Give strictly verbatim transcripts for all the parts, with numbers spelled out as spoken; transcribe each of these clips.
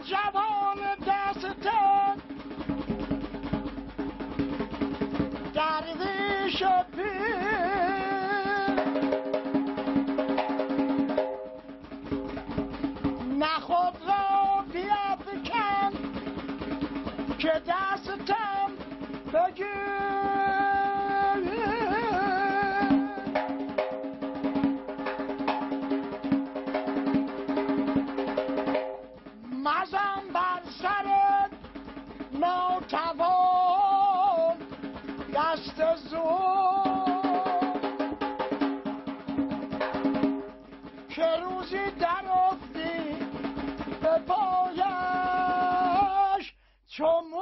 جوان دست درویش پیر نه خود را بیفکن که دستم بگیر مزن بر سرت ناتوان دست زور که روزی در افتی به پایش چمو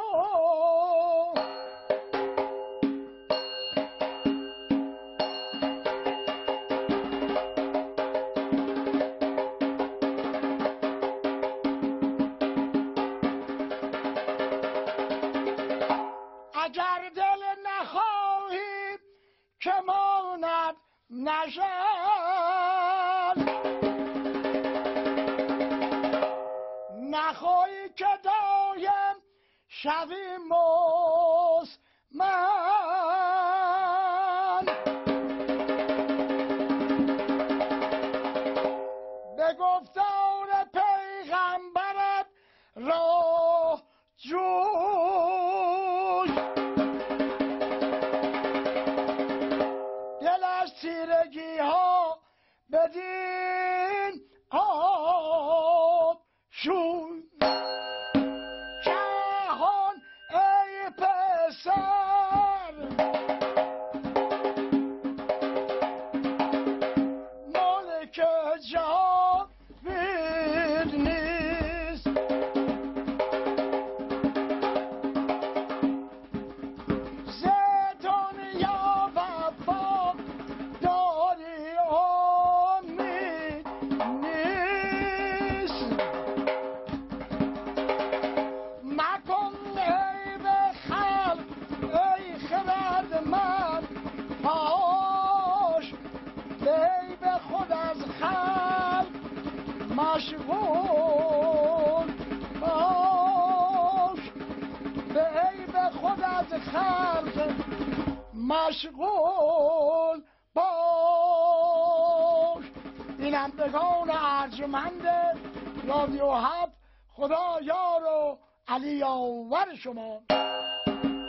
اگر دل نخواهی که ماند نژاد نخواهی که دایم شوی مستمند به گفتار پیغمبرت راه جوی دل از تیرگی ها بدین آب شوی جهان ای پسر مالک جاوید نیست ز دنیا وفا داری امید نیست مکن عیب خلق ای خردمند پاش به عیب خود از خلق مشغول باش به عیب خود از خلق مشغول باش بینندگان ارجمند رادیو هفت خدا یار و علی یاور شما.